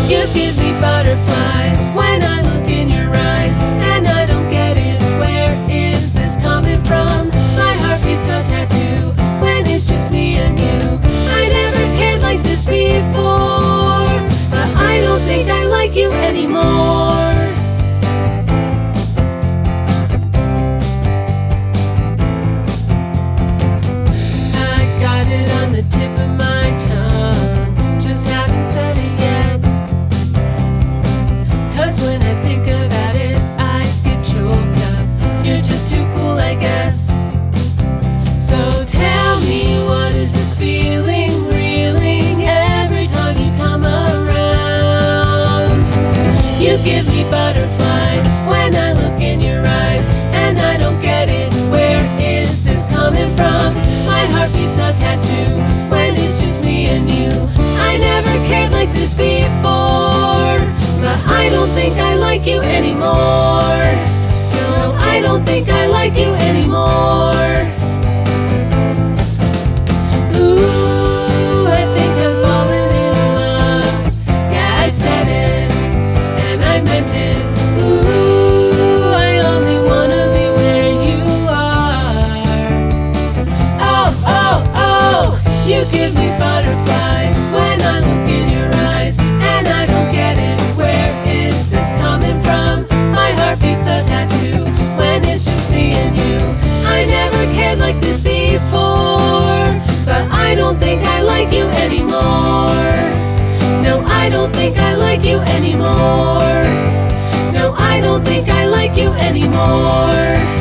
You give me butterflies when I look in your eyes, and I don't get it. Where is this coming from? My heart beats a tattoo when it's just me and you. I never cared like this before, but I don't think I like you anymore. I got it on the tip of my tongue, just haven't said it yet. 'Cause when I think about it, I get choked up. You're just too cool, I guess. So tell me, what is this feeling reeling every time you come around? You give me butterflies when I look in your eyes, and I don't get it. Where is this coming from? My heart beats a tattoo when it's just me and you. I never cared like this before, but I don't think I like you anymore. No, I don't think I like you anymore. Ooh, I think I'm falling in love. Yeah, I said it, and I meant it. Ooh, I only wanna be where you are. Oh, oh, oh, you give me butterflies when I look in your eyes, and I don't get it. Where is this coming from? My heart beats a tattoo when it's just me and you. I never cared like this before, but I don't think I like you anymore. No, I don't think I like you anymore. No, I don't think I like you anymore.